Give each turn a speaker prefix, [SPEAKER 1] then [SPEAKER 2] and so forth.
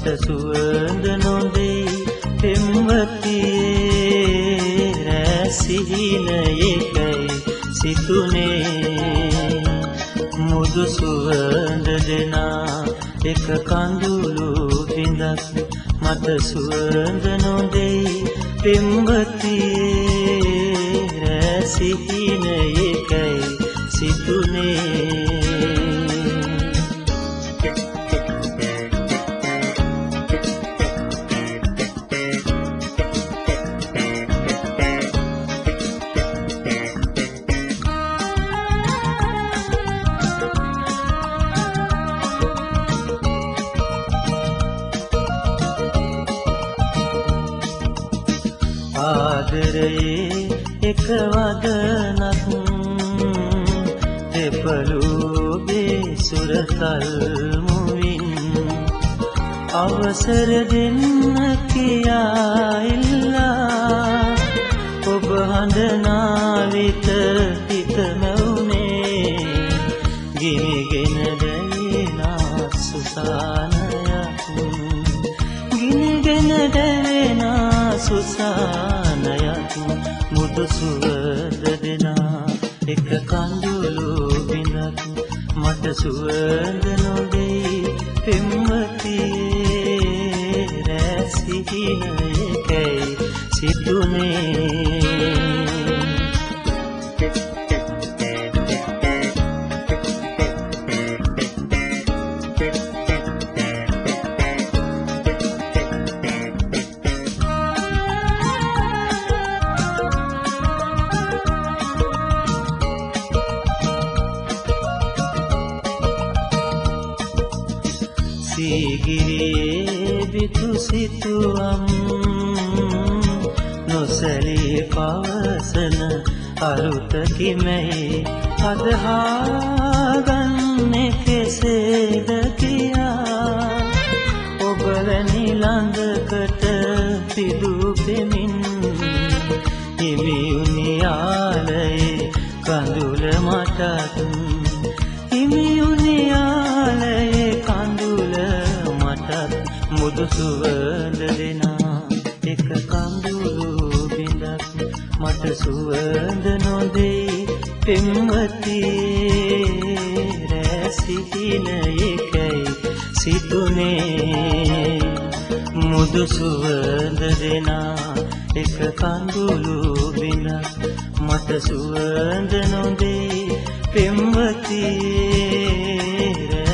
[SPEAKER 1] මට සුවඳ නොදෙයි පෙම්වතියේ රැ සිහිනයකයි සිතුනේ මුදු සුවඳ දෙනා එක කඳුළු බිඳක් මට සුවඳ නොදෙයි පෙම්වතියේ රැ සිහිනයකයි සිතුනේ ආදරයේ එක වදනක් දෙපළුගේ සුරතල් මුවින් අවසර දෙන්න කියා ඉල්ලා ඔබ හඬනාවිත හිත මැවුනේ ගිනිගෙන දැවෙනා සුසානයක් ගිනිගෙන දැවෙනා සුසානයක් මුදු සුවඳ දෙනා එක කඳුළු බිඳක් මට සුවඳ නොදෙයි පෙම්වතියේ රැ සිහිනයකයි සිතුනේ සීගිරියේ බිතු සිතුවම් නොසැලී පවසන අරුතකි මෙහි අදහාගන්නේ කෙසේද කියා ඔබ වැනි ළඟකට පිදුපෙමින් හිමියුනි ආලයේ කඳුල මටත් හිමියුනි ආලයේ කඳුල මටත් මුදු සුවඳ දෙනා එක කඳුළු බිඳක් මට සුවඳ නොදෙයි පෙම්වතියේ රැ සිහිනයකයි සිතුනේ මුදු සුවඳ දෙනා එක කඳුළු බිඳක් මට සුවඳ නොදෙයි පෙම්වතියේ